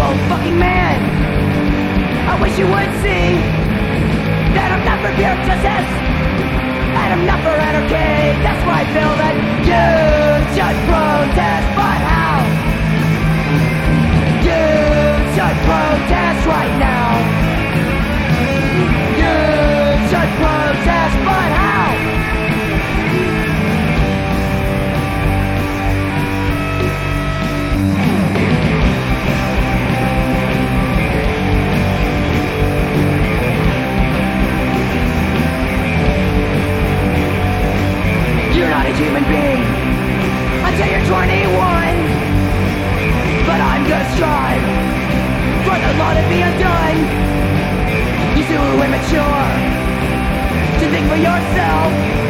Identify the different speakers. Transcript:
Speaker 1: fucking man. I wish you would see that I'm not for pure justice, and I'm not for anarchy. That's why I feel that you should protest. But how? You should protest right now. You should protest, but how? You're not a human being until you're 21. But I'm gonna strive for the law to be undone. You're too immature to think for yourself.